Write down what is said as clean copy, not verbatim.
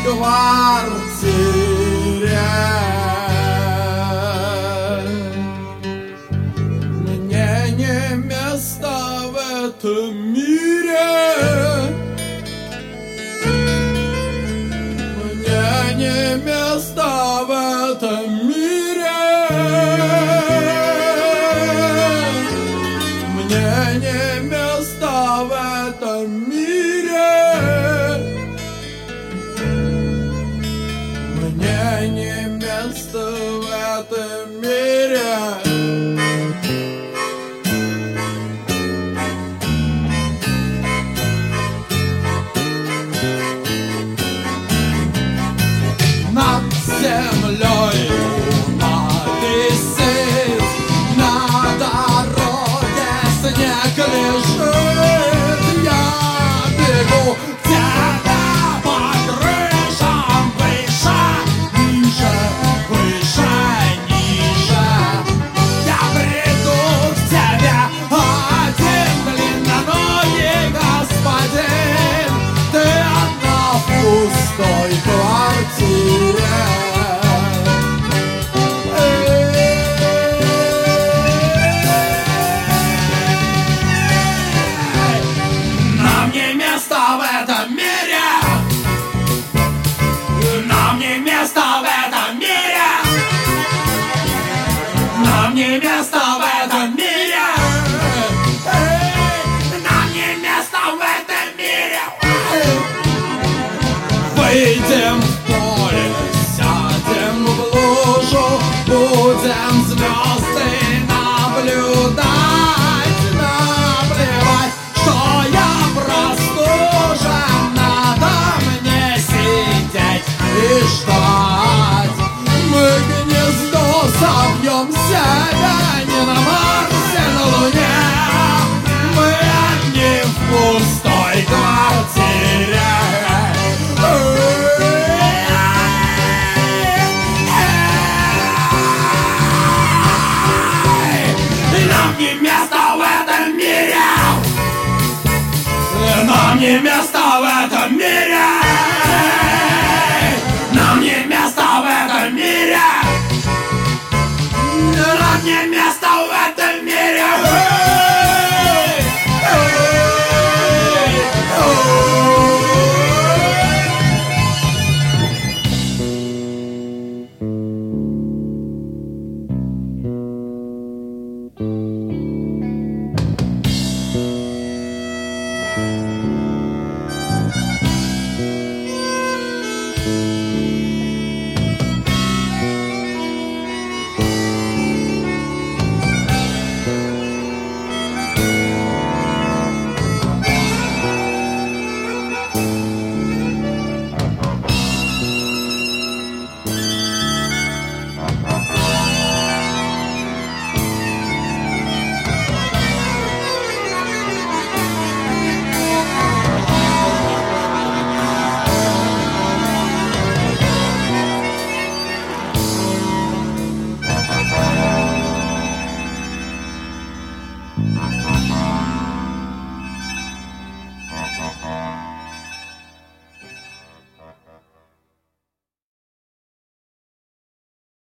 квартире. Мне не место в этом мире. Мне не место в этом мире. Мне не место в этом мире. Мне не место в этом мире. Над землей луна висит, на дороге снег лежит. Я бегу к тебе по крышам выше, ниже, выше, ниже. Я приду к тебе один длинноногий господин. Ты одна в пустой квартире. Нам не место в этом мире. Нам не место в этом мире. Нам не место в этом мире. Нам не место в этом мире. Выйдем в поле, сядем в лужу, будем звезды наблюдать. Наплевать, что я простужен, надо мне сидеть и ждать. Мы гнездо собьем себя не на Марсе, на Луне. Мы одни в пустой квартире. Нам не место в этом мире. Нам не место в этом мире. Нам не место в этом мире. Нам не место.